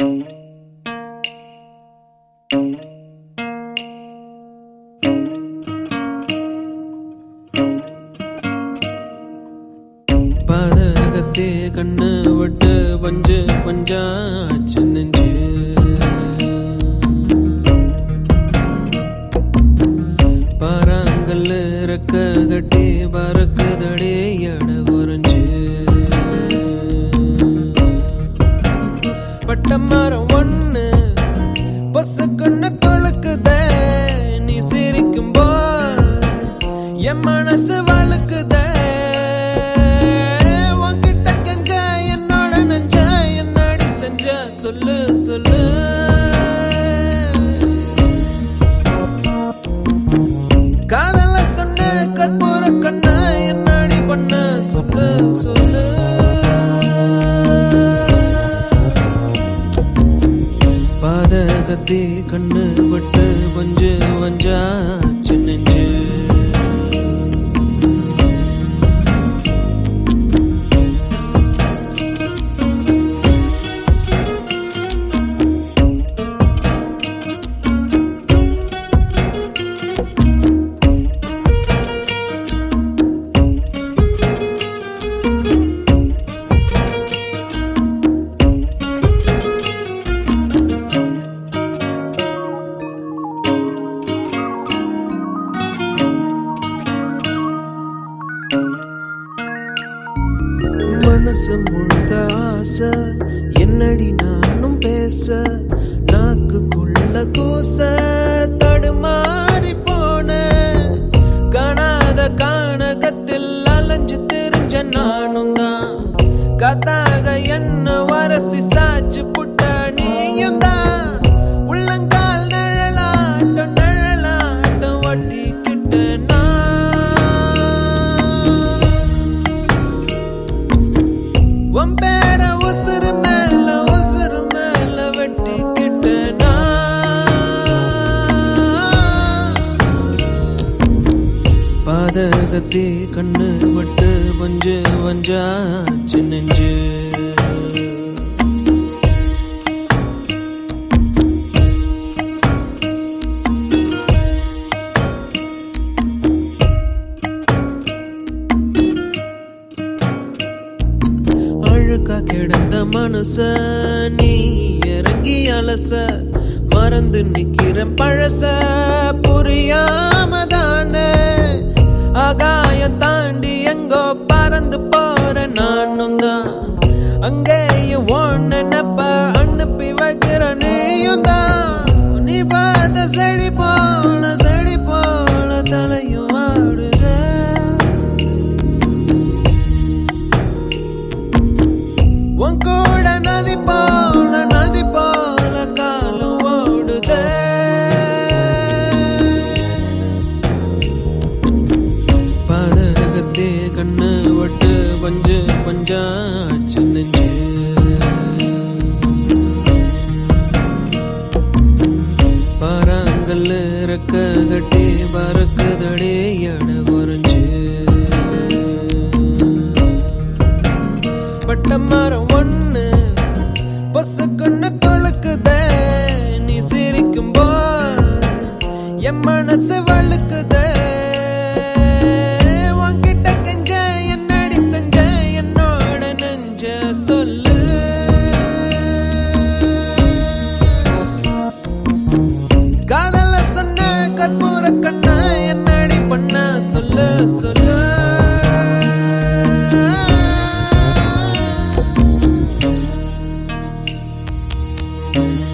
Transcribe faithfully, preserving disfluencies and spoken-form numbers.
பாதகத்தே கண்ணு விட்டு பஞ்சு பஞ்சாச்சு நெஞ்சு பாறாங்கல் இறக்க கட்டி பறக்குதடே எட குறைஞ்சு பட்ட மரம் ஒண்ணு பசுக்குன்னு தொழுக்குதே நீ சிரிக்கும் போது என் மனசு வழுக்குதே உன்கிட்ட கெஞ்ச என்னோட நெஞ்ச என்னடி செஞ்ச சொல்லு சொல்லு காதல சொன்ன கற்பூர கண்ண என்னடி பண்ண சொல்லு சொல்லு பாதகத்தே கண்ணு பட்டு பஞ்சு வஞ்சாச்சு நெஞ்சு மனசு முழுக்க ஆசை என்னடி நானும் பேச நாக்குக்குள்ள கூச தடுமாறி போன காணாத கானகத்தில் அலைஞ்சு தெரிஞ்ச நானும் தான் கதாக என்ன வரசி சாச்சு புட்ட நீயும் தான் உள்ளங்கால் நிழலாட்டம் நிழலாட்டம் வட்டிக்கிட்ட நான் உன் பேர உசுறு மேல உசுறு மேல வெட்டிக்கிட்ட பாதகத்தே கண்ணு விட்டு பஞ்சு வஞ்சாச்சு நெஞ்சு அழுக்கா கிடந்த மனச நீ இறங்கி அலச மறந்து நிக்கிறேன் பழச புரியாமதானே ஆகாயம் தாண்டி எங்கோ பறந்து போற நானும் தான் அங்கேயும் ஒன்னு நப்ப அனுப்பி வைக்கிற நீயும் தான் நீ பார்த்த செடி போல செடி போல தலையும் ஆடுத உன் கூட நதி போல நதி போல காலம் ஓடுதே பாதகத்தே கண்ணு விட்டு பஞ்சு பஞ்சாச்சு நெஞ்சு பாறாங்கல் இறக்க கட்டி பறக்குதடே எட குறைஞ்சு பட்ட மரம் ஒண்ணு பசுக்குன்னு தொழுக்குதே நீ சிரிக்கும் போது என் மனசு வழுக்குதே உன்கிட்ட கெஞ்ச என்னடி செஞ்ச என்னோட நெஞ்ச சொல்லு காதல சொன்ன கற்பூர கண்ண என்னடி பண்ண சொல்லு சொல்லு Thank you.